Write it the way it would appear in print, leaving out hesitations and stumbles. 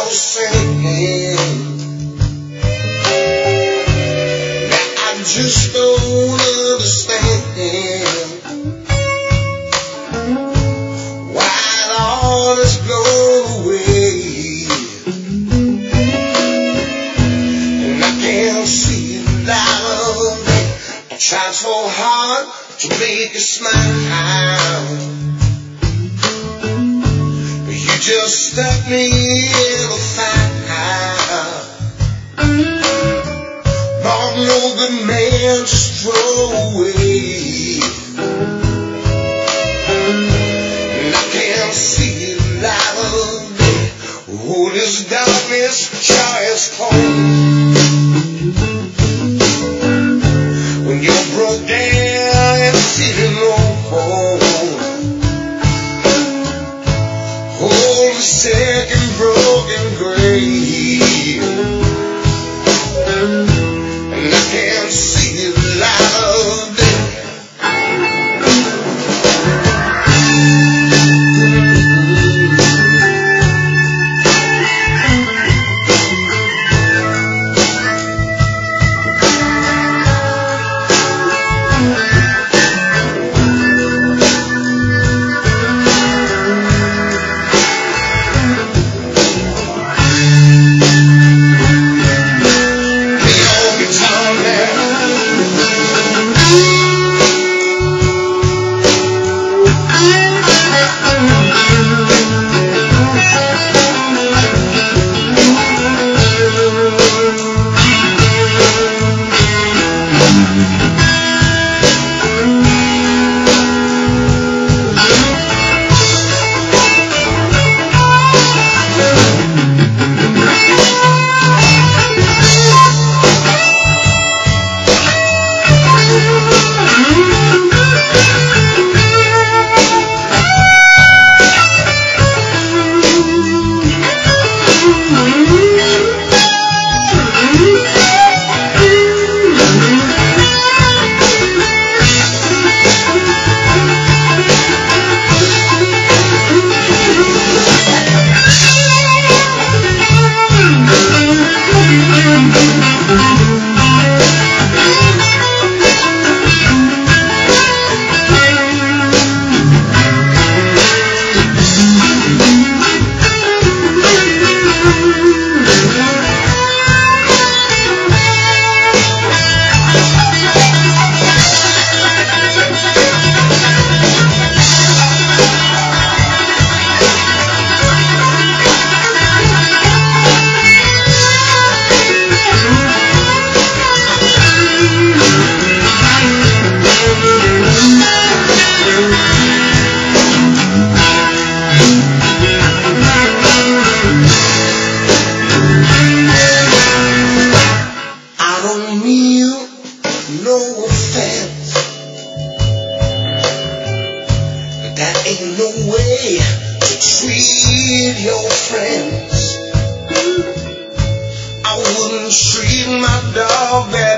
you're saying. Now I just don't understand why all this blown away, and I can't see the light of day. I tried so hard to make you smile, but you just stuck me in a fire. Lord, no good man just throw away, and I can't see the light of day. Oh, this darkness sure is cold. When you're broke down and sitting on hold, hold the second broken grave, and I can't see the light of day. Ain't no way to treat your friends. I wouldn't treat my dog that